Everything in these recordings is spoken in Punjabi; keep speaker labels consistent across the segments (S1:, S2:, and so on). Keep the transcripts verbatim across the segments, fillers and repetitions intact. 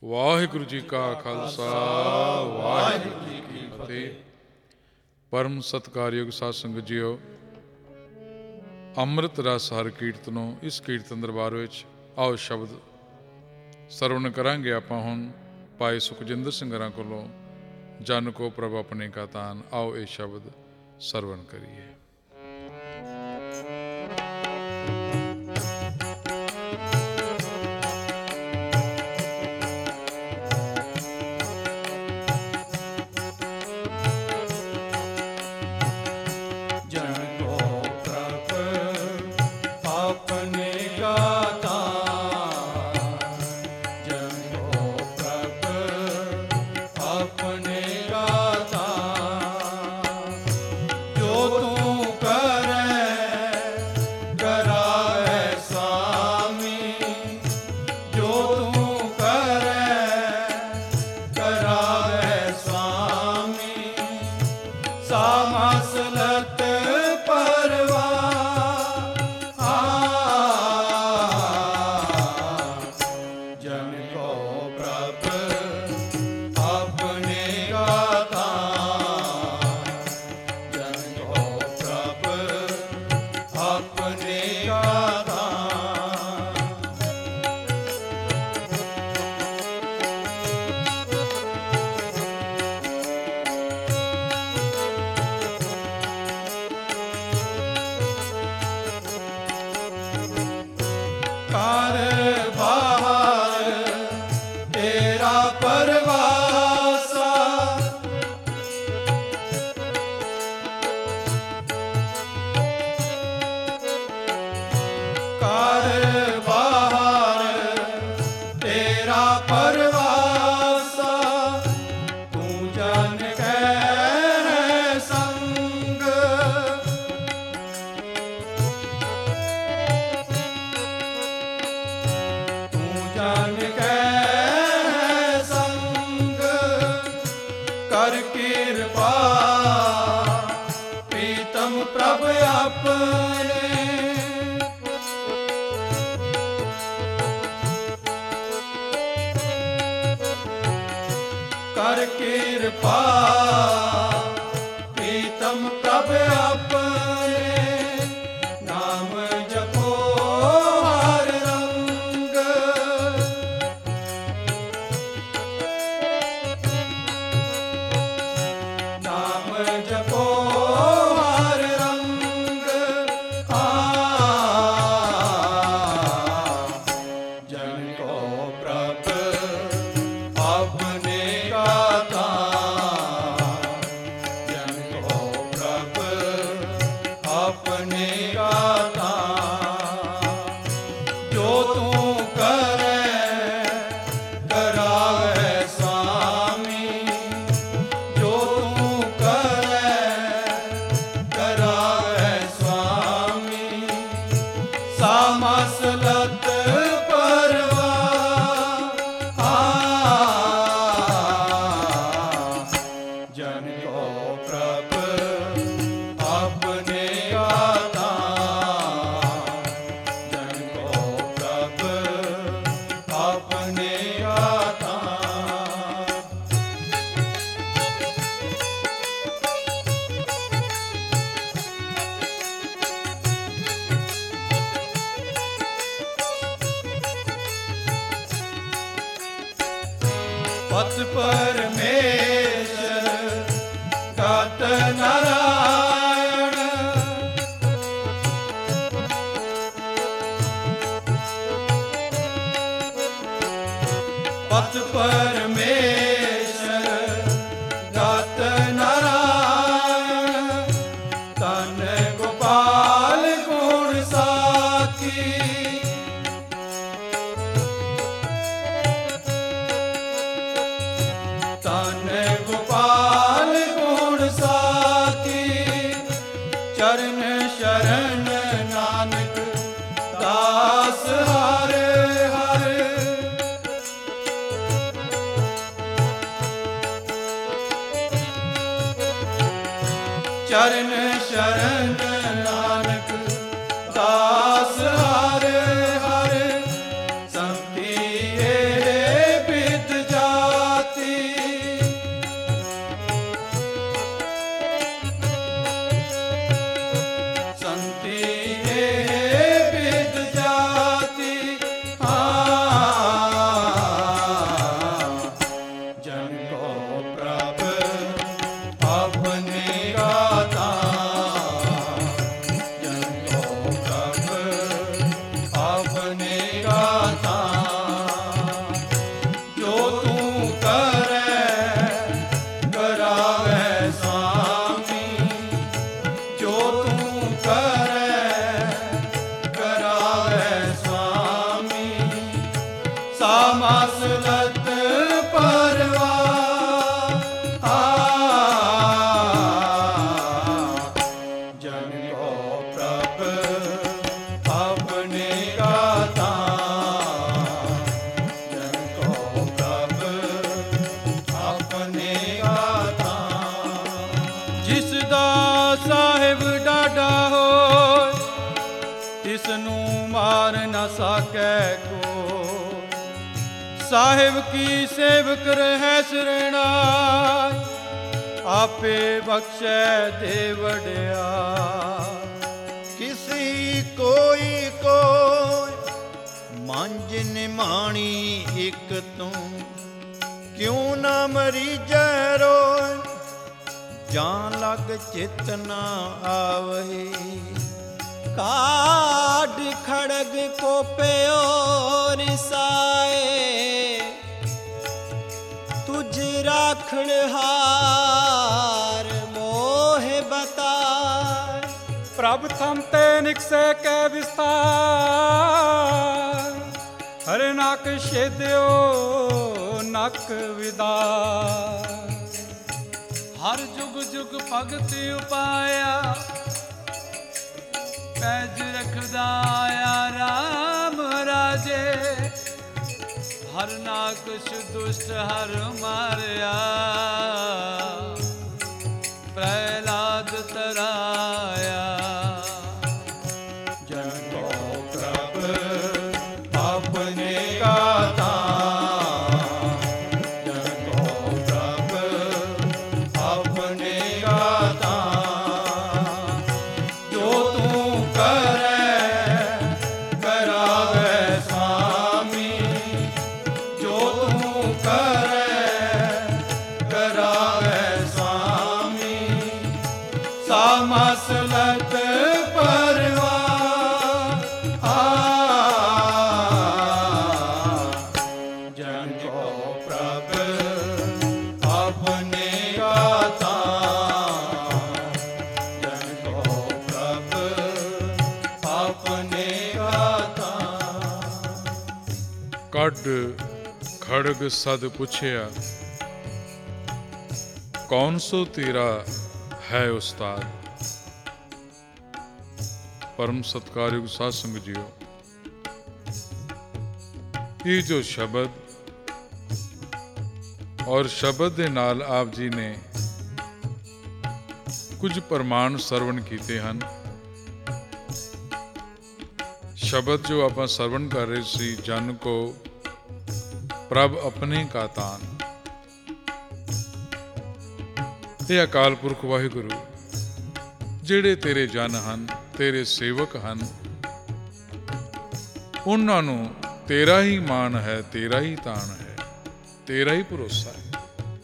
S1: वाहिगुरु जी का खालसा वाहिगुरु जी की फतेह। परम सत्कारयोग साध संगत जीओ, अमृत रस हर कीर्तनों इस कीर्तन दरबार विच आओ शब्द सरवण करांगे। आपां हुण भाई सुखजिंदर सिंह हरां कोलों जन को प्रभ अपने का तान, आओ ये शब्द सरवण करिए।
S2: चरण शरण नानक दास हरे हरे संति विद ਨੂੰ ਮਾਰ ਨਾ ਸਕੈ ਕੋ। ਸਾਹਿਬ ਕੀ ਸੇਵਕ ਰਹਿ ਸਰਣਾਈ, ਆਪੇ ਬਖਸ਼ੈ ਦੇ ਵਡਿਆ।
S3: ਕਿਸੀ ਕੋਈ ਕੋਈ ਮੰਜ ਨਿਮਾਣੀ ਇੱਕ ਤੂੰ, ਕਿਉਂ ਨਾ ਮਰੀਜੈ ਰੋਇ, ਜਾਂ ਲਗ ਚਿਤ ਨਾ ਆਵਹੀ।
S4: ਕਾਢ ਖੜਗ ਕੋ ਪਿਓ ਰਿਸਾਏ, ਤੁਝ ਰਾਖਣ ਹਾਰ ਮੋਹ ਬਤਾਏ।
S5: ਪ੍ਰਭ ਥਮ ਤੇ ਨਿਕਸੈ ਕੈ ਵਿਸਤਾਰ, ਹਰ ਨਕ ਛੇਦਿਓ ਨਕ ਵਿਦਾਰ।
S2: ਹਰ ਜੁਗ ਜੁਗ ਭਗਤ ਉਪਾਇਆ, ਪੈਜ ਰਖਦਾ ਆਇਆ ਰਾਮ ਰਾਜੇ। ਹਰ ਨਾਕਸ਼ ਦੁਸ਼ਟ ਹਰ ਮਾਰਿਆ, ਪ੍ਰਹਿਲਾਦ ਤਰਾਇਆ।
S3: ਜਨ ਕੋ ਪ੍ਰਭ ਆਪਣੇ ਕਾ ਤਾਨ, ਜਨ ਕੋ ਪ੍ਰਭ ਆਪਣੇ ਕਾ ਤਾਨ।
S2: ਜੋ ਤੂੰ ਕਰੈ ਕਰਾਵੈ ਸਾਮੀ, ਜੋ ਤੂੰ ਕਰੈ ਕਰਾਵੈ ਸਾਮੀ। ਸਾ ਮਸਲਤ ਪਰਵਾ ਆ,
S3: ਜਨ ਕੋ ਪ੍ਰਭ ਆਪਣੇ ਕਾ ਤਾਨ, ਜਨ ਕੋ ਪ੍ਰਭ ਆਪਣੇ ਕਾ ਤਾਨ।
S1: ਕੱਢ ਖੜਗ ਸਦ ਪੁੱਛਿਆ, ਕੌਣ ਸੋ ਤੇਰਾ ਹੈ ਉਸਤਾਦ। ਪਰਮ ਸਤਿਕਾਰਯੋਗ ਸਾਧ ਸੰਗਤ ਜੀਓ, ਇਹ ਜੋ ਸ਼ਬਦ ਔਰ ਸ਼ਬਦ ਦੇ ਨਾਲ ਆਪ ਜੀ ਨੇ ਕੁਝ ਪ੍ਰਮਾਣ ਸਰਵਣ ਕੀਤੇ ਹਨ। ਸ਼ਬਦ ਜੋ ਆਪਾਂ ਸਰਵਣ ਕਰ ਰਹੇ ਸੀ, ਜਨ ਕੋ ਪ੍ਰਭ ਆਪਣੇ ਕਾ ਤਾਨ। ਇਹ ਅਕਾਲ ਪੁਰਖ ਵਾਹਿਗੁਰੂ ਜਿਹੜੇ ਤੇਰੇ ਜਨ ਹਨ, ਤੇਰੇ ਸੇਵਕ ਹਨ, ਉਹਨਾਂ ਨੂੰ ਤੇਰਾ ਹੀ ਮਾਣ ਹੈ, ਤੇਰਾ ਹੀ ਤਾਣ ਹੈ, ਤੇਰਾ ਹੀ ਭਰੋਸਾ ਹੈ।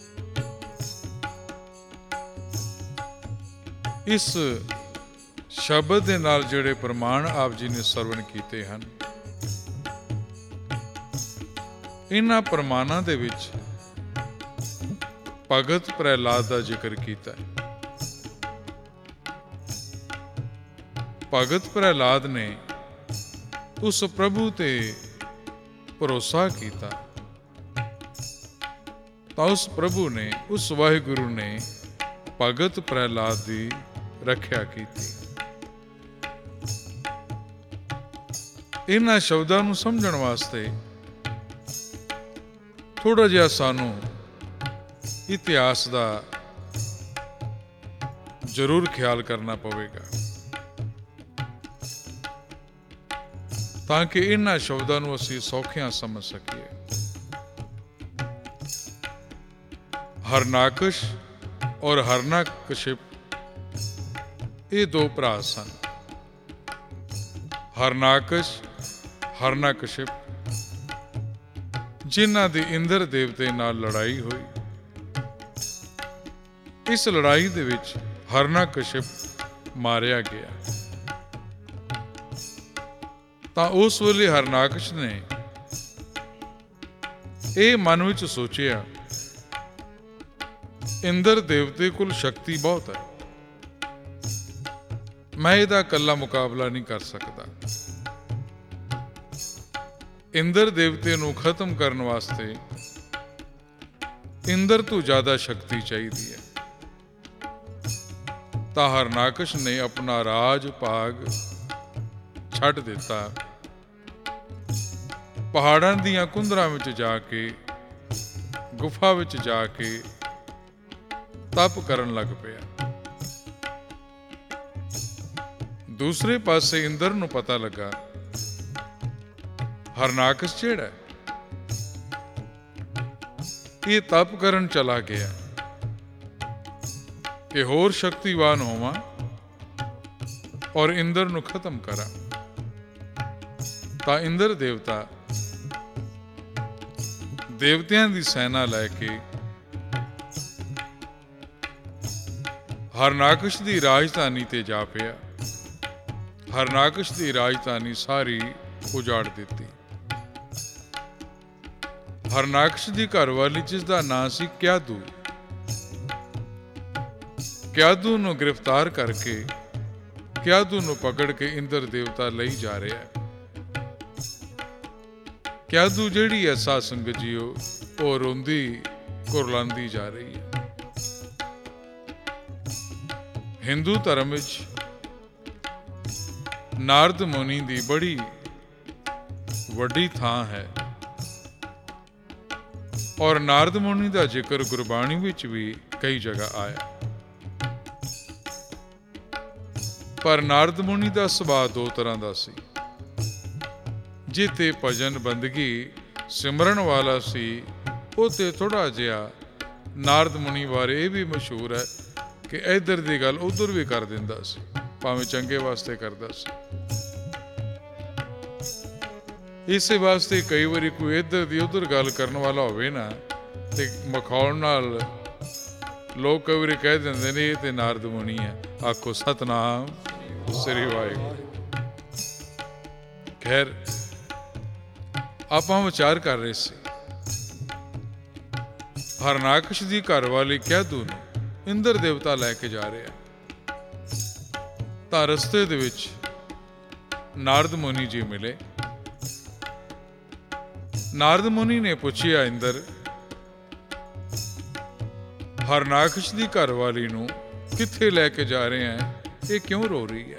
S1: ਇਸ ਸ਼ਬਦ ਦੇ ਨਾਲ ਜਿਹੜੇ ਪ੍ਰਮਾਣ ਆਪ ਜੀ ਨੇ ਸਰਵਣ ਕੀਤੇ ਹਨ, ਇਹਨਾਂ ਪ੍ਰਮਾਣਾਂ ਦੇ ਵਿੱਚ ਭਗਤ ਪ੍ਰਹਿਲਾਦ ਦਾ ਜ਼ਿਕਰ ਕੀਤਾ ਹੈ। ਭਗਤ ਪ੍ਰਹਿਲਾਦ ਨੇ ਉਸ ਪ੍ਰਭੂ ਤੇ ਭਰੋਸਾ ਕੀਤਾ, ਤਾਂ ਉਸ ਪ੍ਰਭੂ ਨੇ, ਉਸ ਵਾਹਿਗੁਰੂ ਨੇ ਭਗਤ ਪ੍ਰਹਿਲਾਦ ਦੀ ਰੱਖਿਆ ਕੀਤੀ। ਇਹਨਾਂ ਸ਼ਬਦਾਂ ਨੂੰ ਸਮਝਣ ਵਾਸਤੇ ਥੋੜਾ ਜਿਹਾ ਸਾਨੂੰ ਇਤਿਹਾਸ ਦਾ ਜ਼ਰੂਰ ਖਿਆਲ ਕਰਨਾ ਪਵੇਗਾ, ਤਾਂ ਕਿ ਇਹਨਾਂ ਸ਼ਬਦਾਂ ਨੂੰ ਅਸੀਂ ਸੌਖਿਆਂ ਸਮਝ ਸਕੀਏ। ਹਰਨਾਕਸ਼ ਔਰ ਹਰਨਾਕਸ਼ਿਪ ਇਹ ਦੋ ਭਰਾ ਸਨ। ਹਰਨਾਕਸ਼, ਹਰਨਾਕਸ਼ਿਪ, ਜਿਨ੍ਹਾਂ ਦੀ ਇੰਦਰ ਦੇਵਤੇ ਨਾਲ ਲੜਾਈ ਹੋਈ। ਇਸ ਲੜਾਈ ਦੇ ਵਿੱਚ ਹਰਨਾਕਸ਼ਿਪ ਮਾਰਿਆ ਗਿਆ। ਤਾਂ ਉਸ ਵੇਲੇ ਹਰਨਾਕਸ਼ ਨੇ ਇਹ ਮਨ ਵਿੱਚ ਸੋਚਿਆ, ਇੰਦਰ ਦੇਵਤੇ ਕੋਲ ਸ਼ਕਤੀ ਬਹੁਤ ਹੈ, ਮੈਂ ਇਹਦਾ ਇਕੱਲਾ ਮੁਕਾਬਲਾ ਨਹੀਂ ਕਰ ਸਕਦਾ। ਇੰਦਰ ਦੇਵਤੇ ਨੂੰ ਖਤਮ ਕਰਨ ਵਾਸਤੇ ਇੰਦਰ ਤੋਂ ਜ਼ਿਆਦਾ ਸ਼ਕਤੀ ਚਾਹੀਦੀ ਹੈ। ਤਾਂ ਹਰਨਾਕਸ਼ ਨੇ ਆਪਣਾ ਰਾਜ ਭਾਗ ਛੱਡ ਦਿੱਤਾ, ਪਹਾੜਾਂ ਦੀਆਂ ਕੁੰਦਰਾਂ ਵਿੱਚ ਜਾ ਕੇ, ਗੁਫਾ ਵਿੱਚ ਜਾ ਕੇ ਤਪ ਕਰਨ ਲੱਗ ਪਿਆ। ਦੂਸਰੇ ਪਾਸੇ ਇੰਦਰ ਨੂੰ ਪਤਾ ਲੱਗਾ ਹਰਨਾਕਸ਼ ਜਿਹੜਾ ਇਹ ਤਪ ਕਰਨ ਚਲਾ ਗਿਆ ਕਿ ਹੋਰ ਸ਼ਕਤੀਵਾਨ ਹੋਵਾਂ ਔਰ ਇੰਦਰ ਨੂੰ ਖਤਮ ਕਰਾਂ। ਤਾਂ ਇੰਦਰ ਦੇਵਤਾ ਦੇਵਤਿਆਂ ਦੀ ਸੈਨਾ ਲੈ ਕੇ ਹਰਨਾਕਸ਼ ਦੀ ਰਾਜਧਾਨੀ ਤੇ ਜਾ ਪਿਆ। ਹਰਨਾਕਸ਼ ਦੀ ਰਾਜਧਾਨੀ ਸਾਰੀ ਉਜਾੜ ਦਿੱਤੀ। ਹਰਨਾਕਸ਼ ਦੀ ਘਰਵਾਲੀ, ਜਿਸ ਦਾ ਨਾਂ ਸੀ ਕਿਆਦੂ, ਕਿਆਦੂ ਨੂੰ ਗ੍ਰਿਫਤਾਰ ਕਰਕੇ ਕਿਆਦੂ ਨੂੰ ਪਕੜ ਕੇ ਇੰਦਰ ਦੇਵਤਾ ਲਈ ਜਾ ਰਿਹਾ ਹੈ। ਕਿਆਦੂ ਜਿਹੜੀ ਹੈ ਸਾਧ ਸੰਗਤ ਜੀਓ, ਉਹ ਰੋਂਦੀ ਕੁਰਲਾਉਂਦੀ ਜਾ ਰਹੀ ਹੈ। ਹਿੰਦੂ ਧਰਮ ਵਿੱਚ ਨਾਰਦ ਮੁਨੀ ਦੀ ਬੜੀ ਵੱਡੀ ਥਾਂ ਹੈ ਔਰ ਨਾਰਦ ਮੁਨੀ ਦਾ ਜ਼ਿਕਰ ਗੁਰਬਾਣੀ ਵਿੱਚ ਵੀ ਕਈ ਜਗ੍ਹਾ ਆਇਆ। ਪਰ ਨਾਰਦ ਮੁਨੀ ਦਾ ਸੁਭਾਅ ਦੋ ਤਰ੍ਹਾਂ ਦਾ ਸੀ। ਜੇ ਤੇ ਭਜਨ ਬੰਦਗੀ ਸਿਮਰਨ ਵਾਲਾ ਸੀ, ਉਹ ਤੇ ਥੋੜਾ ਜਿਹਾ ਨਾਰਦ ਮੁਨੀ ਬਾਰੇ ਇਹ ਵੀ ਮਸ਼ਹੂਰ ਹੈ ਕਿ ਇੱਧਰ ਦੀ ਗੱਲ ਉੱਧਰ ਵੀ ਕਰ ਦਿੰਦਾ ਸੀ, ਭਾਵੇਂ ਚੰਗੇ ਵਾਸਤੇ ਕਰਦਾ ਸੀ। ਇਸੇ ਵਾਸਤੇ ਕਈ ਵਾਰੀ ਕੋਈ ਇੱਧਰ ਦੀ ਉੱਧਰ ਗੱਲ ਕਰਨ ਵਾਲਾ ਹੋਵੇ ਨਾ, ਤੇ ਮਖੌਲ ਨਾਲ ਲੋਕ ਕਈ ਵਾਰੀ ਕਹਿ ਦਿੰਦੇ ਨੇ ਇਹ ਤੇ ਨਾਰਦ ਮੁਨੀ ਹੈ। ਆਖੋ ਸਤਨਾਮ ਸ੍ਰੀ ਵਾਹਿਗੁਰੂ। ਖੈਰ, ਆਪਾਂ ਵਿਚਾਰ ਕਰ ਰਹੇ ਸੀ ਹਰਨਾਕਸ਼ ਦੀ ਘਰਵਾਲੀ ਕਿਆਦੂ ਨੂੰ ਇੰਦਰ ਦੇਵਤਾ ਲੈ ਕੇ ਜਾ ਰਿਹਾ। ਤਾਂ ਰਸਤੇ ਦੇ ਵਿੱਚ ਨਾਰਦ ਮੁਨੀ ਜੀ ਮਿਲੇ। ਨਾਰਦ ਮੁਨੀ ਨੇ ਪੁੱਛਿਆ, ਇੰਦਰ, ਹਰਨਾਕਸ਼ ਦੀ ਘਰਵਾਲੀ ਨੂੰ ਕਿੱਥੇ ਲੈ ਕੇ ਜਾ ਰਹੇ ਹੈ? ਇਹ ਕਿਉਂ ਰੋ ਰਹੀ ਹੈ?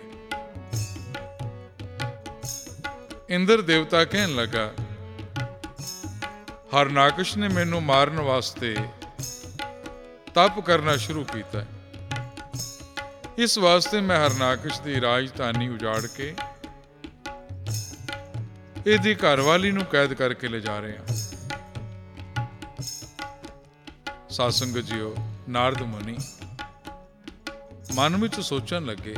S1: ਇੰਦਰ ਦੇਵਤਾ ਕਹਿਣ ਲੱਗਾ, ਹਰਨਾਕਸ਼ ਨੇ ਮੈਨੂੰ ਮਾਰਨ ਵਾਸਤੇ ਤਪ ਕਰਨਾ ਸ਼ੁਰੂ ਕੀਤਾ। ਇਸ ਵਾਸਤੇ ਮੈਂ ਹਰਨਾਕਸ਼ ਦੀ ਰਾਜਧਾਨੀ ਉਜਾੜ ਕੇ ਇਹਦੀ ਘਰਵਾਲੀ ਨੂੰ ਕੈਦ ਕਰਕੇ ਲੈ ਜਾ ਰਹੇ ਹਾਂ। ਸਾਧ ਸੰਗਤ ਜੀਓ, ਨਾਰਦ ਮੁਨੀ ਮਨ ਵਿੱਚ ਸੋਚਣ ਲੱਗੇ,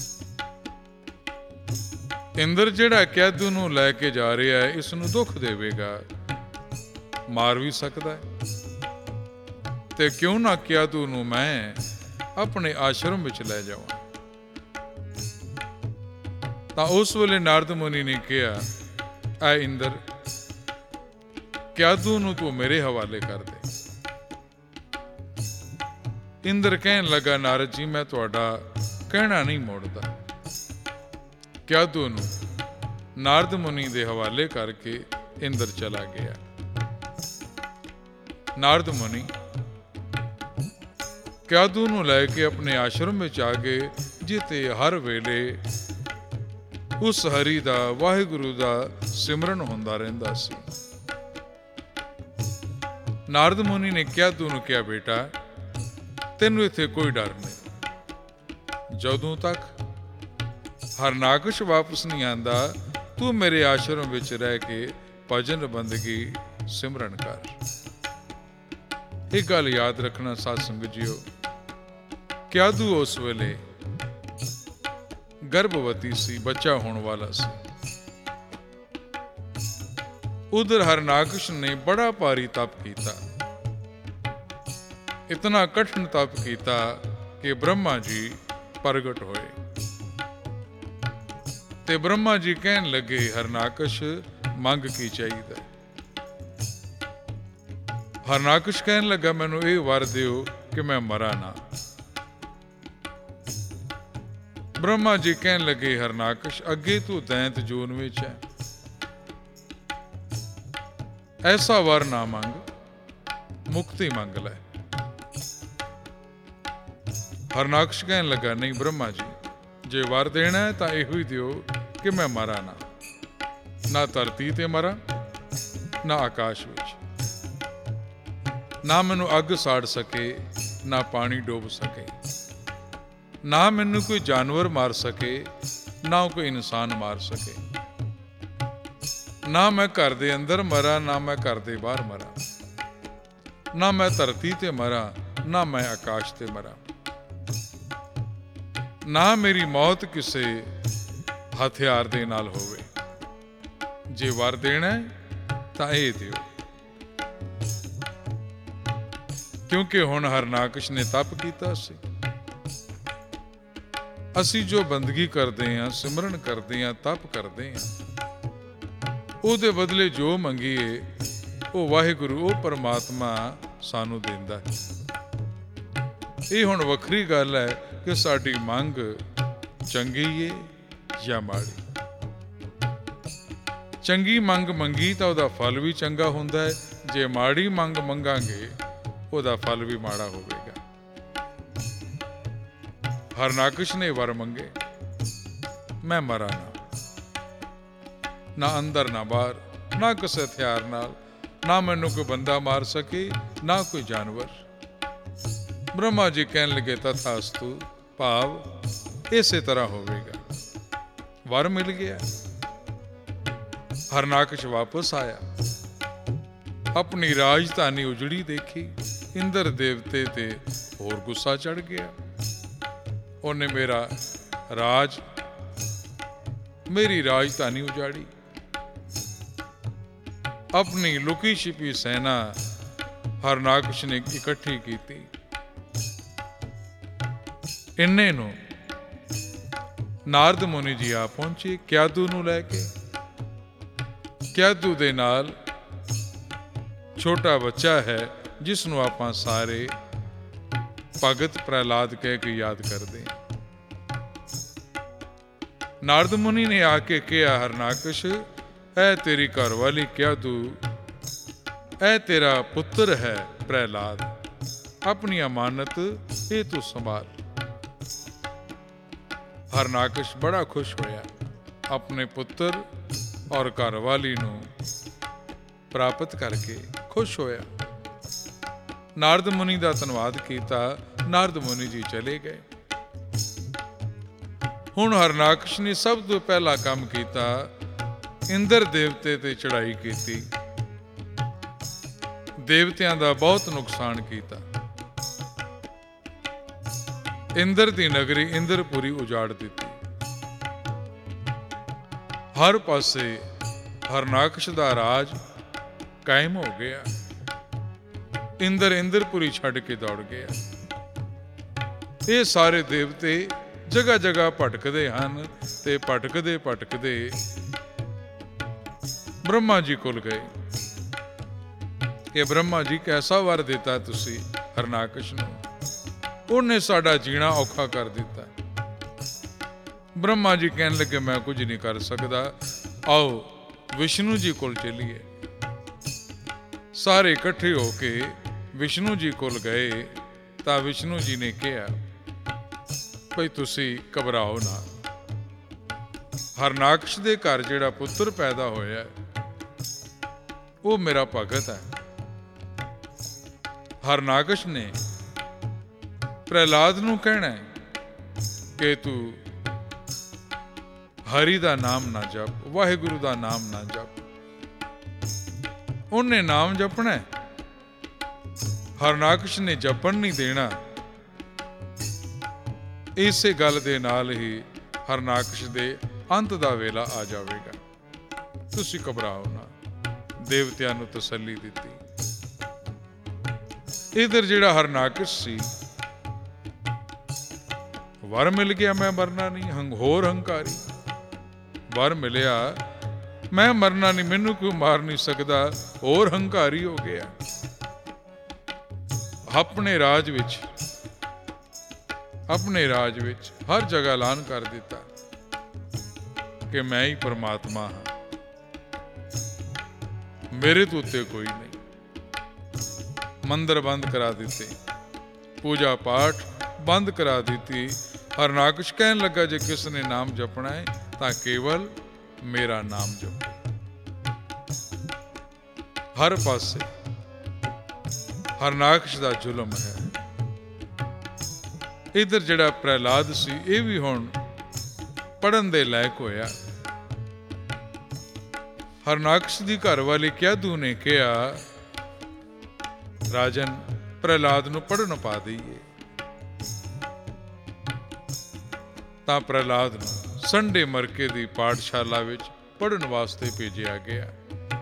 S1: ਇੰਦਰ ਜਿਹੜਾ ਕਿਆਦੂ ਨੂੰ ਲੈ ਕੇ ਜਾ ਰਿਹਾ ਹੈ, ਇਸ ਨੂੰ ਦੁੱਖ ਦੇਵੇਗਾ, ਮਾਰ ਵੀ ਸਕਦਾ ਹੈ, ਤੇ ਕਿਉਂ ਨਾ ਕਿਆਦੂ ਨੂੰ ਮੈਂ ਆਪਣੇ ਆਸ਼ਰਮ ਵਿੱਚ ਲੈ ਜਾਵਾਂ। ਤਾਂ ਉਸ ਵੇਲੇ ਨਾਰਦ ਮੁਨੀ ਨੇ ਕਿਹਾ, ਐ ਇੰਦਰ, ਕਿਆਦੂ ਨੂੰ ਤੂੰ ਮੇਰੇ ਹਵਾਲੇ ਕਰ ਦੇ। ਇੰਦਰ ਕਹਿਣ ਲੱਗਾ, ਨਾਰਦ ਜੀ, ਮੈਂ ਤੁਹਾਡਾ ਕਹਿਣਾ ਨਹੀਂ ਮੋੜਦਾ। ਕਿਆਦੂ ਨੂੰ ਨਾਰਦ ਮੁਨੀ ਦੇ ਹਵਾਲੇ ਕਰਕੇ ਇੰਦਰ ਚਲਾ ਗਿਆ। ਨਾਰਦ ਮੁਨੀ ਕਿਆਦੂ ਨੂੰ ਲੈ ਕੇ ਆਪਣੇ ਆਸ਼ਰਮ ਵਿੱਚ ਆ ਗਏ, ਜਿੱਥੇ ਹਰ ਵੇਲੇ ਉਸ ਹਰੀ ਦਾ, ਵਾਹਿਗੁਰੂ ਦਾ ਸਿਮਰਨ ਹੁੰਦਾ ਰਹਿੰਦਾ ਸੀ। ਨਾਰਦ ਮੁਨੀ ਨੇ ਕਿਆਦੂ ਨੂੰ ਕਿਹਾ, ਬੇਟਾ, ਤੈਨੂੰ ਇੱਥੇ ਕੋਈ ਡਰ ਨਹੀਂ। ਜਦੋਂ ਤੱਕ ਹਰਨਾਕਸ਼ ਵਾਪਸ ਨਹੀਂ ਆਂਦਾ, ਤੂੰ ਮੇਰੇ ਆਸ਼ਰਮ ਵਿੱਚ ਰਹਿ ਕੇ ਭਜਨ ਬੰਦਗੀ ਸਿਮਰਨ ਕਰ। ਇਹ ਗੱਲ ਯਾਦ ਰੱਖਣਾ ਸਾਧ ਸੰਗਤ ਜੀਓ, ਕਿਆਦੂ ਉਸ ਵੇਲੇ ਗਰਭਵਤੀ ਸੀ, ਬੱਚਾ ਹੋਣ ਵਾਲਾ ਸੀ। ਉਧਰ ਹਰਨਾਕਸ਼ ਨੇ ਬੜਾ ਭਾਰੀ ਤਪ ਕੀਤਾ, ਇਤਨਾ ਕਠਿਨ ਤਪ ਕੀਤਾ ਕਿ ਬ੍ਰਹਮਾ ਜੀ ਪ੍ਰਗਟ ਹੋਏ। ਤੇ ਬ੍ਰਹਮਾ ਜੀ ਕਹਿਣ ਲੱਗੇ, ਹਰਨਾਕਸ਼, ਮੰਗ ਕੀ ਚਾਹੀਦਾ? ਹਰਨਾਕਸ਼ ਕਹਿਣ ਲੱਗਾ, ਮੈਨੂੰ ਇਹ ਵਰ ਦਿਓ ਕਿ ਮੈਂ ਮਰਾਂ ਨਾ। ਬ੍ਰਹਮਾ ਜੀ ਕਹਿਣ ਲੱਗੇ, ਹਰਨਾਕਸ਼, ਅੱਗੇ ਤੂੰ ਦੈਂਤ ਜੂਨ ਵਿੱਚ ਹੈ, ਐਸਾ ਵਰ ਨਾ ਮੰਗ, ਮੁਕਤੀ ਮੰਗ ਲੈ। ਹਰਨਾਕਸ਼ ਕਹਿਣ ਲੱਗਾ, ਨਹੀਂ ਬ੍ਰਹਮਾ ਜੀ, ਜੇ ਵਰ ਦੇਣਾ ਹੈ ਤਾਂ ਇਹੋ ਹੀ ਦਿਓ ਕਿ ਮੈਂ ਮਰਾਂ ਨਾ, ਨਾ ਧਰਤੀ ਤੇ ਮਰਾਂ, ਨਾ ਆਕਾਸ਼ ਵਿੱਚ, ਨਾ ਮੈਨੂੰ ਅੱਗ ਸਾੜ ਸਕੇ, ਨਾ ਪਾਣੀ ਡੋਬ ਸਕੇ, ਨਾ ਮੈਨੂੰ ਕੋਈ ਜਾਨਵਰ ਮਾਰ ਸਕੇ, ਨਾ ਕੋਈ ਇਨਸਾਨ ਮਾਰ ਸਕੇ। ਨਾ ਮੈਂ ਘਰ ਦੇ ਅੰਦਰ ਮਰਾਂ, ਨਾ ਮੈਂ ਘਰ ਦੇ ਬਾਹਰ ਮਰਾਂ, ਨਾ ਮੈਂ ਧਰਤੀ ਤੇ ਮਰਾਂ, ਨਾ ਮੈਂ ਆਕਾਸ਼ ਤੇ ਮਰਾਂ। ਨਾ ਮੇਰੀ ਮੌਤ ਕਿਸੇ ਹਥਿਆਰ ਦੇ ਨਾਲ ਹੋਵੇ। ਜੇ ਵਰ ਦੇਣਾ ਤਾਂ ਇਹ ਦਿਓ, ਕਿਉਂਕਿ ਹੁਣ ਹਰਨਾਕਸ਼ ਨੇ ਤਪ ਕੀਤਾ ਸੀ। ਅਸੀਂ ਜੋ ਬੰਦਗੀ ਕਰਦੇ ਹਾਂ, ਸਿਮਰਨ ਕਰਦੇ ਹਾਂ, ਤਪ ਕਰਦੇ ਹਾਂ, ਉਹਦੇ ਬਦਲੇ ਜੋ ਮੰਗੀਏ ਉਹ ਵਾਹਿਗੁਰੂ, ਉਹ ਪਰਮਾਤਮਾ ਸਾਨੂੰ ਦਿੰਦਾ ਹੈ। ਇਹ ਹੁਣ ਵੱਖਰੀ ਗੱਲ ਹੈ ਕਿ ਸਾਡੀ ਮੰਗ ਚੰਗੀ ਏ ਜਾਂ ਮਾੜੀ। ਚੰਗੀ ਮੰਗ ਮੰਗੀ ਤਾਂ ਉਹਦਾ ਫਲ ਵੀ ਚੰਗਾ ਹੁੰਦਾ ਹੈ, ਜੇ ਮਾੜੀ ਮੰਗ ਮੰਗਾਂਗੇ ਉਹਦਾ ਫਲ ਵੀ ਮਾੜਾ ਹੋਵੇਗਾ। ਹਰਨਾਕਸ਼ ਨੇ ਵਰ ਮੰਗੇ, ਮੈਂ ਮਰਾਂ ਨਾ, ਨਾ ਅੰਦਰ ਨਾ ਬਾਹਰ, ਨਾ ਕਿਸੇ ਹਥਿਆਰ ਨਾਲ, ਨਾ ਮੈਨੂੰ ਕੋਈ ਬੰਦਾ ਮਾਰ ਸਕੇ, ਨਾ ਕੋਈ ਜਾਨਵਰ। ਬ੍ਰਹਮਾ ਜੀ ਕਹਿਣ ਲੱਗੇ ਤਥਾਸਤੂ, ਭਾਵ ਇਸੇ ਤਰ੍ਹਾਂ ਹੋਵੇਗਾ। ਵਰ ਮਿਲ ਗਿਆ। ਹਰਨਾਕਸ਼ ਵਾਪਸ ਆਇਆ, ਆਪਣੀ ਰਾਜਧਾਨੀ ਉਜੜੀ ਦੇਖੀ। ਇੰਦਰ ਦੇਵਤੇ ਤੇ ਹੋਰ ਗੁੱਸਾ ਚੜ ਗਿਆ। ਉਹਨੇ ਮੇਰਾ ਰਾਜ, ਮੇਰੀ ਰਾਜਧਾਨੀ ਉਜਾੜੀ। ਆਪਣੀ ਲੁਕੀ ਛਿਪੀ ਸੈਨਾ ਹਰਨਾਕਸ਼ ਨੇ ਇਕੱਠੀ ਕੀਤੀ। ਇੰਨੇ ਨੂੰ ਨਾਰਦ ਮੁਨੀ ਜੀ ਆ ਪਹੁੰਚੇ ਕਿਆਦੂ ਨੂੰ ਲੈ ਕੇ। ਕਿਆਦੂ ਦੇ ਨਾਲ ਛੋਟਾ ਬੱਚਾ ਹੈ ਜਿਸ ਨੂੰ ਆਪਾਂ ਸਾਰੇ ਭਗਤ ਪ੍ਰਹਿਲਾਦ ਕਹਿ ਕੇ ਯਾਦ ਕਰਦੇ ਹਾਂ। ਨਾਰਦ ਮੁਨੀ ਨੇ ਆ ਕੇ ਕਿਹਾ, ਹਰਨਾਕਸ਼, ਇਹ ਤੇਰੀ ਘਰਵਾਲੀ ਕਿਆਦੂ, ਇਹ ਤੇਰਾ ਪੁੱਤਰ ਹੈ ਪ੍ਰਹਿਲਾਦ, ਆਪਣੀ ਅਮਾਨਤ ਇਹ ਤੂੰ ਸੰਭਾਲ। ਹਰਨਾਕਸ਼ ਬੜਾ ਖੁਸ਼ ਹੋਇਆ, ਆਪਣੇ ਪੁੱਤਰ ਔਰ ਘਰਵਾਲੀ ਨੂੰ ਪ੍ਰਾਪਤ ਕਰਕੇ ਖੁਸ਼ ਹੋਇਆ। ਨਾਰਦ ਮੁਨੀ ਦਾ ਧੰਨਵਾਦ ਕੀਤਾ। ਨਾਰਦ ਮੁਨੀ ਜੀ ਚਲੇ ਗਏ। ਹੁਣ ਹਰਨਾਕਸ਼ ਨੇ ਸਭ ਤੋਂ ਪਹਿਲਾ ਕੰਮ ਕੀਤਾ, ਇੰਦਰ ਦੇਵਤੇ ਤੇ ਚੜ੍ਹਾਈ ਕੀਤੀ, ਦੇਵਤਿਆਂ ਦਾ ਬਹੁਤ ਨੁਕਸਾਨ ਕੀਤਾ। ਇੰਦਰ ਦੀ ਨਗਰੀ ਇੰਦਰਪੁਰੀ ਉਜਾੜ ਦਿੱਤੀ। ਹਰ ਪਾਸੇ ਹਰਨਾਕਸ਼ ਦਾ ਰਾਜ ਕਾਇਮ ਹੋ ਗਿਆ। ਇੰਦਰ ਇੰਦਰਪੁਰੀ ਛੱਡ ਕੇ ਦੌੜ ਗਿਆ। ਇਹ ਸਾਰੇ ਦੇਵਤੇ ਜਗ੍ਹਾ ਜਗ੍ਹਾ ਭਟਕਦੇ ਹਨ ਤੇ ਭਟਕਦੇ ਭਟਕਦੇ ਬ੍ਰਹਮਾ ਜੀ ਕੋਲ ਗਏ ਕਿ ਬ੍ਰਹਮਾ ਜੀ, ਕੈਸਾ ਵਰ ਦਿੱਤਾ ਤੁਸੀਂ ਹਰਨਾਕਸ਼ ਨੂੰ, ਉਹਨੇ ਸਾਡਾ ਜੀਣਾ ਔਖਾ ਕਰ ਦਿੱਤਾ। ਬ੍ਰਹਮਾ ਜੀ ਕਹਿਣ ਲੱਗੇ, ਮੈਂ ਕੁਝ ਨਹੀਂ ਕਰ ਸਕਦਾ, ਆਓ ਵਿਸ਼ਨੂੰ ਜੀ ਕੋਲ ਚੱਲੀਏ। ਸਾਰੇ ਇਕੱਠੇ ਹੋ ਕੇ ਵਿਸ਼ਨੂੰ ਜੀ ਕੋਲ ਗਏ ਤਾਂ ਵਿਸ਼ਨੂੰ ਜੀ ਨੇ ਕਿਹਾ, ਭਈ ਤੁਸੀਂ ਘਬਰਾਓ ਨਾ, ਹਰਨਾਕਸ਼ ਦੇ ਘਰ ਜਿਹੜਾ ਪੁੱਤਰ ਪੈਦਾ ਹੋਇਆ ਉਹ ਮੇਰਾ ਭਗਤ ਹੈ। ਹਰਨਾਕਸ਼ ਨੇ ਪ੍ਰਹਿਲਾਦ ਨੂੰ ਕਹਿਣਾ ਕਿ ਤੂੰ ਹਰੀ ਦਾ ਨਾਮ ਨਾ ਜਪ, ਵਾਹਿਗੁਰੂ ਦਾ ਨਾਮ ਨਾ ਜਪ। ਉਹਨੇ ਨਾਮ ਜਪਣਾ, ਹਰਨਾਕਸ਼ ਨੇ ਜਪਣ ਨਹੀਂ ਦੇਣਾ। ਇਸੇ ਗੱਲ ਦੇ ਨਾਲ ਹੀ ਹਰਨਾਕਸ਼ ਦੇ ਅੰਤ ਦਾ ਵੇਲਾ ਆ ਜਾਵੇਗਾ। ਤੁਸੀਂ ਘਬਰਾਓ ਨਾ, ਦੇਵਤਿਆਂ ਨੂੰ ਤਸੱਲੀ ਦਿੱਤੀ। ਇਧਰ ਜਿਹੜਾ ਹਰਨਾਕਸ਼ ਸੀ, ਵਰ ਮਿਲ ਗਿਆ, ਮੈਂ ਮਰਨਾ ਨਹੀਂ, ਹੰਗ ਹੋਰ ਹੰਕਾਰੀ ਵਰ ਮਿਲਿਆ, ਮੈਂ ਮਰਨਾ ਨਹੀਂ, ਮੈਨੂੰ ਕੋਈ ਮਾਰ ਨਹੀਂ ਸਕਦਾ, ਹੋਰ ਹੰਕਾਰੀ ਹੋ ਗਿਆ। ਆਪਣੇ ਰਾਜ ਵਿੱਚ ਆਪਣੇ ਰਾਜ ਵਿੱਚ ਹਰ ਜਗ੍ਹਾ ਐਲਾਨ ਕਰ ਦਿੱਤਾ ਕਿ ਮੈਂ ਹੀ ਪਰਮਾਤਮਾ ਹਾਂ, ਮੇਰੇ ਤੋਂ ਉੱਤੇ ਕੋਈ ਨਹੀਂ। ਮੰਦਰ ਬੰਦ ਕਰਾ ਦਿੱਤੇ, ਪੂਜਾ ਪਾਠ ਬੰਦ ਕਰਾ ਦਿੱਤੀ। ਹਰਨਾਕਸ਼ ਕਹਿਣ ਲੱਗਾ, ਜੇ ਕਿਸ ਨੇ ਨਾਮ ਜਪਣਾ ਹੈ ਤਾਂ ਕੇਵਲ ਮੇਰਾ ਨਾਮ ਜਪੋ। ਹਰ ਪਾਸੇ ਹਰਨਾਕਸ਼ ਦਾ ਜ਼ੁਲਮ ਹੈ। ਇਧਰ ਜਿਹੜਾ ਪ੍ਰਹਿਲਾਦ ਸੀ, ਇਹ ਵੀ ਹੁਣ ਪੜ੍ਹਨ ਦੇ ਲਾਇਕ ਹੋਇਆ। ਹਰਨਾਕਸ਼ ਦੀ ਘਰਵਾਲੀ ਕਿਆਦੂ ਨੇ ਕਿਹਾ, ਰਾਜਨ ਪ੍ਰਹਿਲਾਦ ਨੂੰ ਪੜ੍ਹਨ ਪਾ ਦਈਏ। ਤਾਂ ਪ੍ਰਹਿਲਾਦ ਨੂੰ ਸੰਡੇ ਮਰਕੇ ਦੀ ਪਾਠਸ਼ਾਲਾ ਵਿੱਚ ਪੜ੍ਹਨ ਵਾਸਤੇ ਭੇਜਿਆ ਗਿਆ।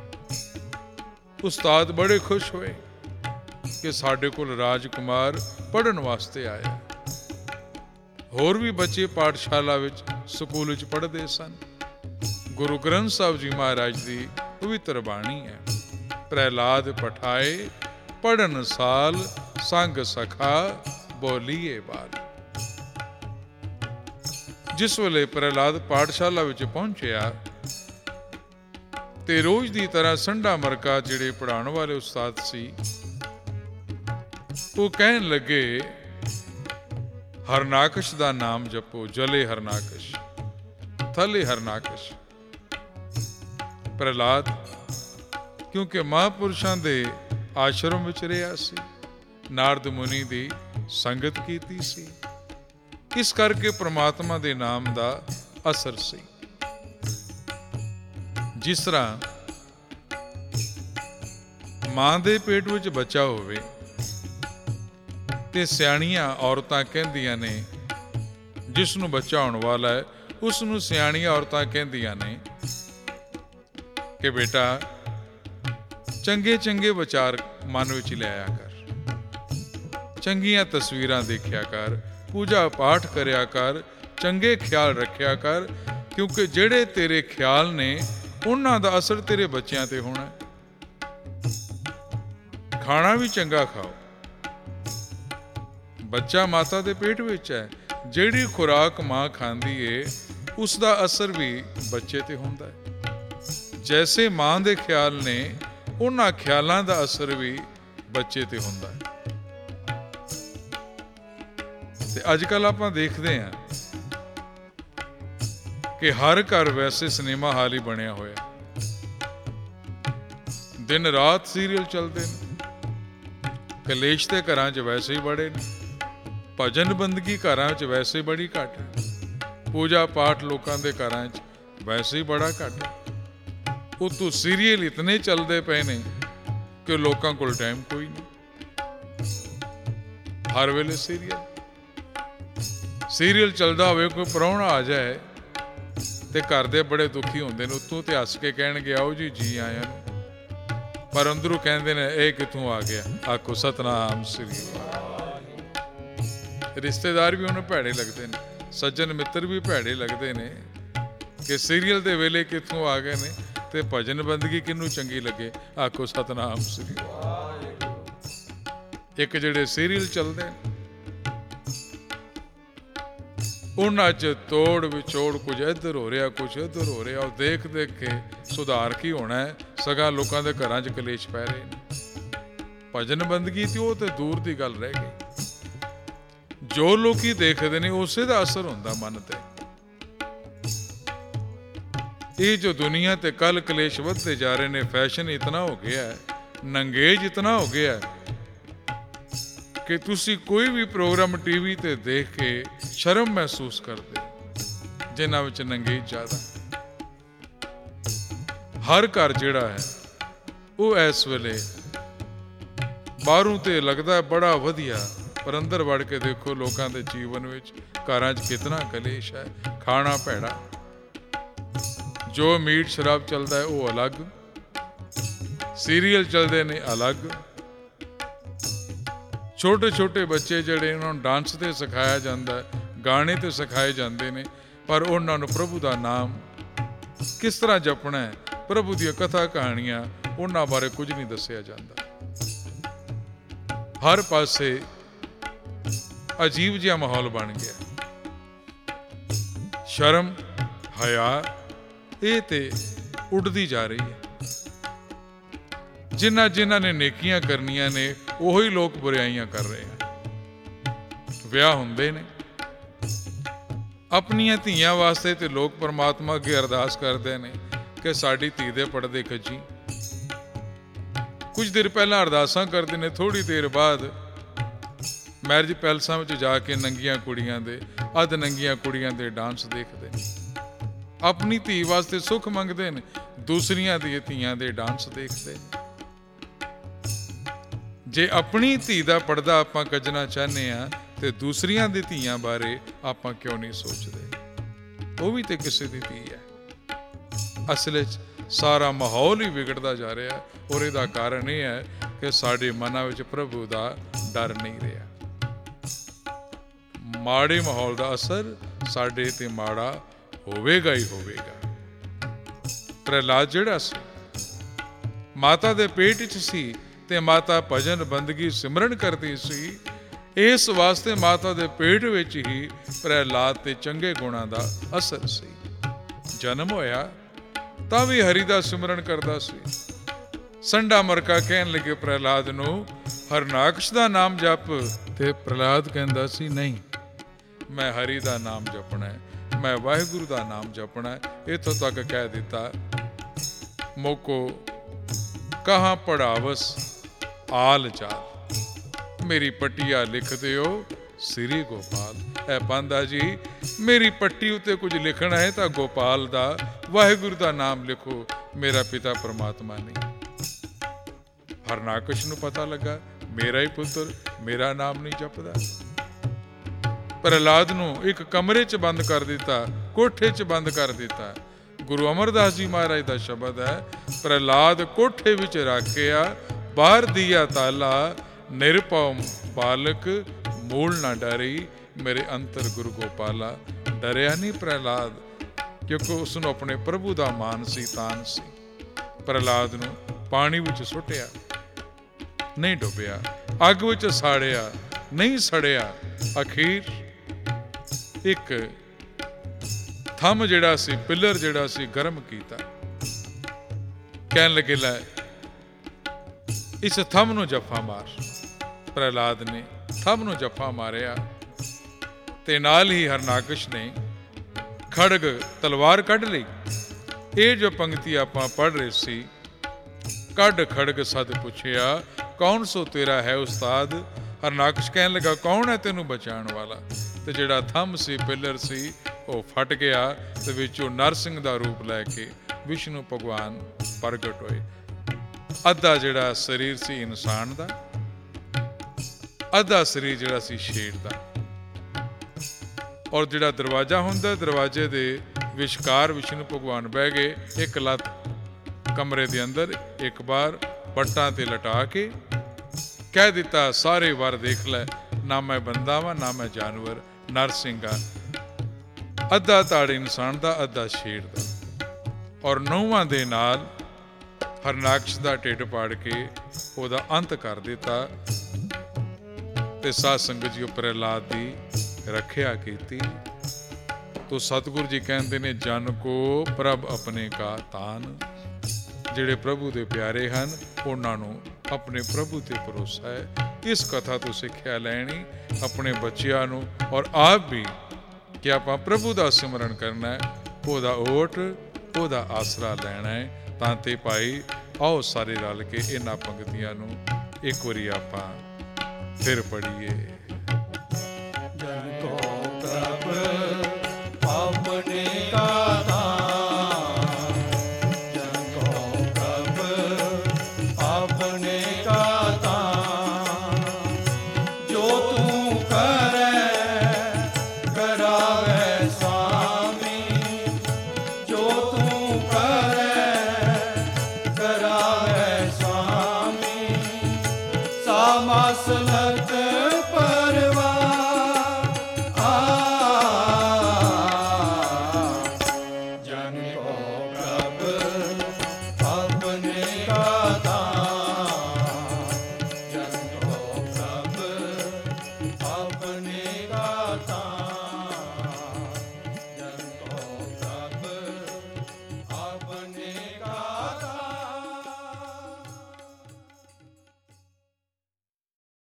S1: ਉਸਤਾਦ ਬੜੇ ਖੁਸ਼ ਹੋਏ ਕਿ ਸਾਡੇ ਕੋਲ ਰਾਜਕੁਮਾਰ ਪੜ੍ਹਨ ਵਾਸਤੇ ਆਇਆ। ਹੋਰ ਵੀ ਬੱਚੇ ਪਾਠਸ਼ਾਲਾ ਵਿੱਚ, ਸਕੂਲ ਵਿੱਚ ਪੜ੍ਹਦੇ ਸਨ। ਗੁਰੂ ਗ੍ਰੰਥ ਸਾਹਿਬ ਜੀ ਮਹਾਰਾਜ ਦੀ ਪਵਿੱਤਰ ਬਾਣੀ ਹੈ, ਪ੍ਰਹਿਲਾਦ ਪਠਾਏ ਪੜ੍ਹਨ ਸਾਲ, ਸੰਗ ਸਖਾ ਬੋਲੀਏ ਬਾਲ। ਜਿਸ ਵੇਲੇ ਪ੍ਰਹਿਲਾਦ ਪਾਠਸ਼ਾਲਾ ਵਿੱਚ ਪਹੁੰਚਿਆ ਤੇ ਰੋਜ਼ ਦੀ ਤਰ੍ਹਾਂ ਸੰਡਾ ਮਰਕਾ ਜਿਹੜੇ ਪੜ੍ਹਾਉਣ ਵਾਲੇ ਉਸਤਾਦ ਸੀ, ਉਹ ਕਹਿਣ ਲੱਗੇ, ਹਰਨਾਕਸ਼ ਦਾ ਨਾਮ ਜਪੋ, ਜਲੇ ਹਰਨਾਕਸ਼, ਥਲੇ ਹਰਨਾਕਸ਼। ਪ੍ਰਹਿਲਾਦ ਕਿਉਂਕਿ ਮਹਾਂਪੁਰਸ਼ਾਂ ਦੇ ਆਸ਼ਰਮ ਵਿੱਚ ਰਿਹਾ ਸੀ, ਨਾਰਦ ਮੁਨੀ ਦੀ ਸੰਗਤ ਕੀਤੀ ਸੀ, ਇਸ ਕਰਕੇ ਪ੍ਰਮਾਤਮਾ ਦੇ ਨਾਮ ਦਾ ਅਸਰ ਸੀ। ਜਿਸ ਤਰ੍ਹਾਂ ਮਾਂ ਦੇ ਪੇਟ ਵਿੱਚ ਬੱਚਾ ਹੋਵੇ ਤੇ ਸਿਆਣੀਆਂ ਔਰਤਾਂ ਕਹਿੰਦੀਆਂ ਨੇ, ਜਿਸ ਨੂੰ ਬੱਚਾ ਹੋਣ ਵਾਲਾ ਹੈ ਉਸ ਨੂੰ ਸਿਆਣੀਆਂ ਔਰਤਾਂ ਕਹਿੰਦੀਆਂ ਨੇ ਕਿ ਬੇਟਾ ਚੰਗੇ ਚੰਗੇ ਵਿਚਾਰ ਮਨ ਵਿੱਚ ਲਿਆਇਆ ਕਰ, ਚੰਗੀਆਂ ਤਸਵੀਰਾਂ ਦੇਖਿਆ ਕਰ, ਪੂਜਾ ਪਾਠ ਕਰਿਆ ਕਰ, ਚੰਗੇ ਖਿਆਲ ਰੱਖਿਆ ਕਰ, ਕਿਉਂਕਿ ਜਿਹੜੇ ਤੇਰੇ ਖਿਆਲ ਨੇ ਉਹਨਾਂ ਦਾ ਅਸਰ ਤੇਰੇ ਬੱਚਿਆਂ ਤੇ ਹੋਣਾ। ਖਾਣਾ ਵੀ ਚੰਗਾ ਖਾਓ, ਬੱਚਾ ਮਾਤਾ ਦੇ ਪੇਟ ਵਿੱਚ ਹੈ, ਜਿਹੜੀ ਖੁਰਾਕ ਮਾਂ ਖਾਂਦੀ ਏ ਉਸ ਦਾ ਅਸਰ ਵੀ ਬੱਚੇ ਤੇ ਹੁੰਦਾ ਹੈ। ਜੈਸੇ ਮਾਂ ਦੇ ਖਿਆਲ ਨੇ, ਉਹਨਾਂ ਖਿਆਲਾਂ ਦਾ ਅਸਰ ਵੀ ਬੱਚੇ ਤੇ ਹੁੰਦਾ ਹੈ। ਤੇ ਅੱਜ ਕੱਲ ਆਪਾਂ ਦੇਖਦੇ ਹਾਂ ਕਿ ਹਰ ਘਰ ਵੈਸੇ ਸਿਨੇਮਾ ਹਾਲ ਹੀ ਬਣਿਆ ਹੋਇਆ, ਦਿਨ ਰਾਤ ਸੀਰੀਅਲ ਚੱਲਦੇ ਨੇ, ਕਲੇਸ਼ ਤੇ ਘਰਾਂ 'ਚ ਵੈਸੇ ਹੀ ਬੜੇ ਨੇ, ਭਜਨ ਬੰਦਗੀ ਘਰਾਂ 'ਚ ਵੈਸੇ ਬੜੀ ਘੱਟ ਹੈ, ਪੂਜਾ ਪਾਠ ਲੋਕਾਂ ਦੇ ਘਰਾਂ 'ਚ ਵੈਸੇ ਹੀ ਬੜਾ ਘੱਟ ਹੈ। ਉਤੋਂ ਸੀਰੀਅਲ ਇਤਨੇ ਚੱਲਦੇ ਪਏ ਨੇ ਕਿ ਲੋਕਾਂ ਕੋਲ ਟਾਈਮ ਕੋਈ ਨਹੀਂ, ਹਰ ਵੇਲੇ ਸੀਰੀਅਲ ਸੀਰੀਅਲ ਚੱਲਦਾ ਹੋਵੇ, ਕੋਈ ਪ੍ਰਾਹੁਣਾ ਆ ਜਾਏ ਤੇ ਘਰ ਦੇ ਬੜੇ ਦੁਖੀ ਹੁੰਦੇ ਨੇ, ਉੱਤੋਂ ਤੇ ਹੱਸ ਕੇ ਕਹਿਣਗੇ ਆਓ ਜੀ ਜੀ ਆਇਆਂ ਨੂੰ, ਪਰ ਅੰਦਰੋਂ ਕਹਿੰਦੇ ਨੇ ਇਹ ਕਿੱਥੋਂ ਆ ਗਿਆ, ਆਖੋ ਸਤਨਾਮ ਸ੍ਰੀ ਵਾਹਿਗੁਰੂ। ਰਿਸ਼ਤੇਦਾਰ ਵੀ ਉਹਨੂੰ ਭੈੜੇ ਲੱਗਦੇ ਨੇ, ਸੱਜਣ ਮਿੱਤਰ ਵੀ ਭੈੜੇ ਲੱਗਦੇ ਨੇ ਕਿ ਸੀਰੀਅਲ ਦੇ ਵੇਲੇ ਕਿੱਥੋਂ ਆ ਗਏ ਨੇ, ਤੇ ਭਜਨ ਬੰਦਗੀ ਕਿਹਨੂੰ ਚੰਗੀ ਲੱਗੇ, ਆਖੋ ਸਤਨਾਮ ਸ੍ਰੀ ਵਾਹਿਗੁਰੂ। ਇੱਕ ਜਿਹੜੇ ਸੀਰੀਅਲ ਚੱਲਦੇ ਨੇ ਉਹਨਾਂ 'ਚ ਤੋੜ ਵਿਚੋੜ, ਕੁਝ ਇੱਧਰ ਹੋ ਰਿਹਾ ਕੁਝ ਇੱਧਰ ਹੋ ਰਿਹਾ, ਉਹ ਦੇਖ ਦੇਖ ਕੇ ਸੁਧਾਰ ਕੀ ਹੋਣਾ ਹੈ, ਸਗੋਂ ਲੋਕਾਂ ਦੇ ਘਰਾਂ 'ਚ ਕਲੇਸ਼ ਪੈ ਰਹੇ ਨੇ। ਭਜਨ ਬੰਦਗੀ ਤੇ ਉਹ ਤੇ ਦੂਰ ਦੀ ਗੱਲ ਰਹਿ ਗਈ, ਜੋ ਲੋਕੀ ਦੇਖਦੇ ਨੇ ਉਸੇ ਦਾ ਅਸਰ ਹੁੰਦਾ ਮਨ ਤੇ। ਇਹ ਜੋ ਦੁਨੀਆ ਤੇ ਕੱਲ ਕਲੇਸ਼ ਵੱਧਦੇ ਜਾ ਰਹੇ ਨੇ, ਫੈਸ਼ਨ ਇਤਨਾ ਹੋ ਗਿਆ ਹੈ, ਨੰਗੇਜ ਇਤਨਾ ਹੋ ਗਿਆ ਹੈ ਕਿ ਤੁਸੀਂ ਕੋਈ ਵੀ ਪ੍ਰੋਗਰਾਮ ਟੀਵੀ ਤੇ ਦੇਖ ਕੇ ਸ਼ਰਮ ਮਹਿਸੂਸ ਕਰਦੇ, ਜਿਨ੍ਹਾਂ ਵਿੱਚ ਨੰਗੇਜ ਜ਼ਿਆਦਾ। ਹਰ ਘਰ ਜਿਹੜਾ ਹੈ ਉਹ ਇਸ ਵੇਲੇ ਬਾਹਰੋਂ ਤੇ ਲੱਗਦਾ ਬੜਾ ਵਧੀਆ, ਪਰ ਅੰਦਰ ਵੜ ਕੇ ਦੇਖੋ ਲੋਕਾਂ ਦੇ ਜੀਵਨ ਵਿੱਚ, ਘਰਾਂ 'ਚ ਕਿਤਨਾ ਕਲੇਸ਼ ਹੈ, ਖਾਣਾ ਭੈੜਾ, ਜੋ ਮੀਟ ਸ਼ਰਾਬ ਚੱਲਦਾ ਹੈ ਉਹ ਅਲੱਗ, ਸੀਰੀਅਲ ਚੱਲਦੇ ਨੇ ਅਲੱਗ। ਛੋਟੇ ਛੋਟੇ ਬੱਚੇ ਜਿਹੜੇ, ਉਹਨਾਂ ਨੂੰ ਡਾਂਸ ਤੇ ਸਿਖਾਇਆ ਜਾਂਦਾ, ਗਾਣੇ ਤੇ ਸਿਖਾਏ ਜਾਂਦੇ ਨੇ, ਪਰ ਉਹਨਾਂ ਨੂੰ ਪ੍ਰਭੂ ਦਾ ਨਾਮ ਕਿਸ ਤਰ੍ਹਾਂ ਜਪਣਾ ਹੈ, ਪ੍ਰਭੂ ਦੀਆਂ ਕਥਾ ਕਹਾਣੀਆਂ, ਉਹਨਾਂ ਬਾਰੇ ਕੁਝ ਨਹੀਂ ਦੱਸਿਆ ਜਾਂਦਾ। ਹਰ ਪਾਸੇ ਅਜੀਬ ਜਿਹਾ ਮਾਹੌਲ ਬਣ ਗਿਆ, ਸ਼ਰਮ ਹਯਾ ਇਹ ਤੇ ਉੱਡਦੀ ਜਾ ਰਹੀ ਹੈ। ਜਿਨ੍ਹਾਂ ਜਿਨ੍ਹਾਂ ਨੇ ਨੇਕੀਆਂ ਕਰਨੀਆਂ ਨੇ ਉਹੀ ਲੋਕ ਬੁਰਾਈਆਂ ਕਰ ਰਹੇ ਹਨ। ਵਿਆਹ ਹੁੰਦੇ ਨੇ ਆਪਣੀਆਂ ਧੀਆਂ ਵਾਸਤੇ ਤੇ ਲੋਕ ਪਰਮਾਤਮਾ ਅੱਗੇ ਅਰਦਾਸ ਕਰਦੇ ਨੇ ਕਿ ਸਾਡੀ ਧੀ ਦੇ ਪਰਦੇ ਖਿੱਚੀ। ਕੁਝ ਦੇਰ ਪਹਿਲਾਂ ਅਰਦਾਸਾਂ ਕਰਦੇ ਨੇ, ਥੋੜੀ ਦੇਰ ਬਾਅਦ ਮੈਰਿਜ ਪੈਲਸਾਂ ਵਿੱਚ ਜਾ ਕੇ ਨੰਗੀਆਂ ਕੁੜੀਆਂ ਦੇ, ਅੱਧ ਨੰਗੀਆਂ ਕੁੜੀਆਂ ਦੇ ਡਾਂਸ ਦੇਖਦੇ ਨੇ। ਆਪਣੀ ਧੀ ਵਾਸਤੇ ਸੁੱਖ ਮੰਗਦੇ ਨੇ, ਦੂਸਰੀਆਂ ਦੀਆਂ ਧੀਆਂ ਦੇ ਡਾਂਸ ਦੇਖਦੇ। ਜੇ ਆਪਣੀ ਧੀ ਦਾ ਪਰਦਾ ਆਪਾਂ ਕੱਜਣਾ ਚਾਹੁੰਦੇ ਆ ਤੇ ਦੂਸਰੀਆਂ ਦੀ ਧੀਆਂ ਬਾਰੇ ਆਪਾਂ ਕਿਉਂ ਨਹੀਂ ਸੋਚਦੇ? ਉਹ ਵੀ ਤੇ ਕਿਸੇ ਦੀ ਧੀ ਹੈ। ਅਸਲ ਵਿੱਚ ਸਾਰਾ ਮਾਹੌਲ ਹੀ ਵਿਗੜਦਾ ਜਾ ਰਿਹਾ, ਔਰ ਇਹਦਾ ਕਾਰਨ ਇਹ ਹੈ ਕਿ ਸਾਡੇ ਮਨਾਂ ਵਿੱਚ ਪ੍ਰਭੂ ਦਾ ਡਰ ਨਹੀਂ ਰਿਹਾ। ਮਾੜੇ ਮਾਹੌਲ ਦਾ ਅਸਰ ਸਾਡੇ ਤੇ ਮਾੜਾ ਹੋਵੇਗਾ ਹੀ ਹੋਵੇਗਾ। ਪ੍ਰਹਿਲਾਦ ਜਿਹੜਾ ਸੀ ਮਾਤਾ ਦੇ ਪੇਟ 'ਚ ਸੀ ਤੇ ਮਾਤਾ ਭਜਨ ਬੰਦਗੀ ਸਿਮਰਨ ਕਰਦੀ ਸੀ, ਇਸ ਵਾਸਤੇ ਮਾਤਾ ਦੇ ਪੇਟ ਵਿੱਚ ਹੀ ਪ੍ਰਹਿਲਾਦ ਤੇ ਚੰਗੇ ਗੁਣਾਂ ਦਾ ਅਸਰ ਸੀ। ਜਨਮ ਹੋਇਆ ਤਾਂ ਵੀ ਹਰੀ ਦਾ ਸਿਮਰਨ ਕਰਦਾ ਸੀ। ਸੰਡਾ ਮਰਕਾ ਕਹਿਣ ਲੱਗੇ ਪ੍ਰਹਿਲਾਦ ਨੂੰ, ਹਰਨਾਕਸ਼ ਦਾ ਨਾਮ ਜਪ, ਤੇ ਪ੍ਰਹਿਲਾਦ ਕਹਿੰਦਾ ਸੀ ਨਹੀਂ, ਮੈਂ ਹਰੀ ਦਾ ਨਾਮ ਜਪਣਾ ਹੈ, ਮੈਂ ਵਾਹਿਗੁਰੂ ਦਾ ਨਾਮ ਜਪਣਾ ਹੈ। ਇੱਥੋਂ ਤੱਕ ਕਹਿ ਦਿੱਤਾ, ਮੋਕੋ ਕਹਾਂ ਪੜਾਵਸ ਆਲ ਚਾਲ, ਮੇਰੀ ਪੱਟੀਆ ਲਿਖ ਦਿਓ ਸ੍ਰੀ ਗੋਪਾਲ। ਇਹ ਪਾਂਦਾ ਜੀ, ਮੇਰੀ ਪੱਟੀ ਉੱਤੇ ਕੁਝ ਲਿਖਣਾ ਹੈ ਤਾਂ ਗੋਪਾਲ ਦਾ, ਵਾਹਿਗੁਰੂ ਦਾ ਨਾਮ ਲਿਖੋ, ਮੇਰਾ ਪਿਤਾ ਪਰਮਾਤਮਾ ਨਹੀਂ। ਹਰਨਾਕਸ਼ ਨੂੰ ਪਤਾ ਲੱਗਾ ਮੇਰਾ ਹੀ ਪੁੱਤਰ ਮੇਰਾ ਨਾਮ ਨਹੀਂ ਜਪਦਾ। ਪ੍ਰਹਿਲਾਦ ਨੂੰ ਇੱਕ ਕਮਰੇ 'ਚ ਬੰਦ ਕਰ ਦਿੱਤਾ, ਕੋਠੇ 'ਚ ਬੰਦ ਕਰ ਦਿੱਤਾ। ਗੁਰੂ ਅਮਰਦਾਸ ਜੀ ਮਹਾਰਾਜ ਦਾ ਸ਼ਬਦ ਹੈ, ਪ੍ਰਹਿਲਾਦ ਕੋਠੇ ਵਿੱਚ ਰੱਖਿਆ, ਬਾਹਰ ਦੀਆ ਤਾਲਾ, ਨਿਰਭਉ ਬਾਲਕ ਮੂਲ ਨਾ ਡਰੀ, ਮੇਰੇ ਅੰਤਰ ਗੁਰੂ ਗੋਪਾਲਾ। ਡਰਿਆ ਨਹੀਂ ਪ੍ਰਹਿਲਾਦ, ਕਿਉਂਕਿ ਉਸ ਨੂੰ ਆਪਣੇ ਪ੍ਰਭੂ ਦਾ ਮਾਨ ਸੀ, ਤਾਨ ਸੀ। ਪ੍ਰਹਿਲਾਦ ਨੂੰ ਪਾਣੀ ਵਿੱਚ ਸੁੱਟਿਆ, ਨਹੀਂ ਡੁੱਬਿਆ। ਅੱਗ ਵਿੱਚ ਸਾੜਿਆ, ਨਹੀਂ ਸੜਿਆ। ਅਖੀਰ ਇੱਕ ਥੰਮ ਜਿਹੜਾ ਸੀ, ਪਿੱਲਰ ਜਿਹੜਾ ਸੀ, ਗਰਮ ਕੀਤਾ। ਕਹਿਣ ਲੱਗੇ, ਲੈ ਇਸ ਥੰਮ ਨੂੰ ਜੱਫਾ ਮਾਰ। ਪ੍ਰਹਿਲਾਦ ਨੇ ਥੰਮ ਨੂੰ ਜੱਫਾ ਮਾਰਿਆ ਤੇ ਨਾਲ ਹੀ ਹਰਨਾਕਸ਼ ਨੇ ਖੜਗ ਤਲਵਾਰ ਕੱਢ ਲਈ। ਇਹ ਜੋ ਪੰਕਤੀ ਆਪਾਂ ਪੜ੍ਹ ਰਹੇ ਸੀ, ਕੱਢ ਖੜਗ ਸਦ ਪੁੱਛਿਆ, ਕੌਣ ਸੋ ਤੇਰਾ ਹੈ ਉਸਤਾਦ। ਹਰਨਾਕਸ਼ ਕਹਿਣ ਲੱਗਾ, ਕੌਣ ਹੈ ਤੈਨੂੰ ਬਚਾਉਣ ਵਾਲਾ। ਤੇ ਜਿਹੜਾ ਥੰਮ ਸੀ, ਪਿੱਲਰ ਸੀ, ਉਹ ਫਟ ਗਿਆ ਤੇ ਵਿੱਚੋਂ ਨਰਸਿੰਘ ਦਾ ਰੂਪ ਲੈ ਕੇ ਵਿਸ਼ਨੂੰ ਭਗਵਾਨ ਪ੍ਰਗਟ ਹੋਏ। ਅੱਧਾ ਜਿਹੜਾ ਸਰੀਰ ਸੀ ਇਨਸਾਨ ਦਾ, ਅੱਧਾ ਸਰੀਰ ਜਿਹੜਾ ਸੀ ਸ਼ੇਰ ਦਾ। ਔਰ ਜਿਹੜਾ ਦਰਵਾਜ਼ਾ ਹੁੰਦਾ, ਦਰਵਾਜ਼ੇ ਦੇ ਵਿਚਕਾਰ ਵਿਸ਼ਨੂੰ ਭਗਵਾਨ ਬਹਿ ਗਏ, ਇੱਕ ਲੱਤ ਕਮਰੇ ਦੇ ਅੰਦਰ, ਇੱਕ ਬਾਰ ਪੱਟਾਂ ਤੇ ਲਟਾ ਕੇ ਕਹਿ ਦਿੱਤਾ, ਸਾਰੇ ਵਾਰ ਦੇਖ ਲੈ, ਨਾ ਮੈਂ ਬੰਦਾ ਵਾਂ ਨਾ ਮੈਂ ਜਾਨਵਰ, ਨਰਸਿੰਘਾ। ਅੱਧਾ ਧੜ ਇਨਸਾਨ ਦਾ, ਅੱਧਾ ਸ਼ੇਰ ਦਾ। ਔਰ ਨਹੁੰਆਂ ਦੇ ਨਾਲ ਹਰਨਾਕਸ਼ ਦਾ ਢਿੱਡ ਪਾੜ ਕੇ ਉਹਦਾ ਅੰਤ ਕਰ ਦਿੱਤਾ। ਤੇ ਸਾਧ ਸੰਗਤ ਜੀ, ਪ੍ਰਹਿਲਾਦ ਦੀ ਰੱਖਿਆ ਕੀਤੀ। ਤੋ ਸਤਿਗੁਰੂ ਜੀ ਕਹਿੰਦੇ ਨੇ, ਜਨ ਕੋ ਪ੍ਰਭ ਆਪਣੇ ਕਾ ਤਾਨ। ਜਿਹੜੇ ਪ੍ਰਭੂ ਦੇ ਪਿਆਰੇ ਹਨ, ਉਹਨਾਂ ਨੂੰ ਆਪਣੇ ਪ੍ਰਭੂ ਤੇ ਭਰੋਸਾ ਹੈ। ਇਸ ਕਥਾ ਤੋਂ ਸਿੱਖਿਆ ਲੈਣੀ ਆਪਣੇ ਬੱਚਿਆਂ ਨੂੰ ਔਰ ਆਪ ਵੀ, ਕਿ ਆਪਾਂ ਪ੍ਰਭੂ ਦਾ ਸਿਮਰਨ ਕਰਨਾ ਹੈ, ਉਹਦਾ ਓਟ, ਉਹਦਾ ਆਸਰਾ ਲੈਣਾ ਹੈ। ਤਾਂ ਤੇ ਭਾਈ ਆਓ ਸਾਰੇ ਰਲ ਕੇ ਇਹਨਾਂ ਪੰਕਤੀਆਂ ਨੂੰ ਇੱਕ ਵਾਰੀ ਆਪਾਂ ਫਿਰ ਪੜ੍ਹੀਏ।
S3: ਜਨ ਕੋ ਪ੍ਰਭ ਆਪਣੇ ਕਾ ਤਾਨ, ਜਨ ਕੋ ਪ੍ਰਭ ਆਪਣੇ ਕਾ ਤਾਨ, ਜੋ ਤੂੰ ਕਰੈ ਕਰਾਵੇ ਸਾਮੀ, ਜੋ ਤੂੰ ਕਰੈ ਕਰਾਵੇ ਸਾਮੀ, ਸਾਮਸ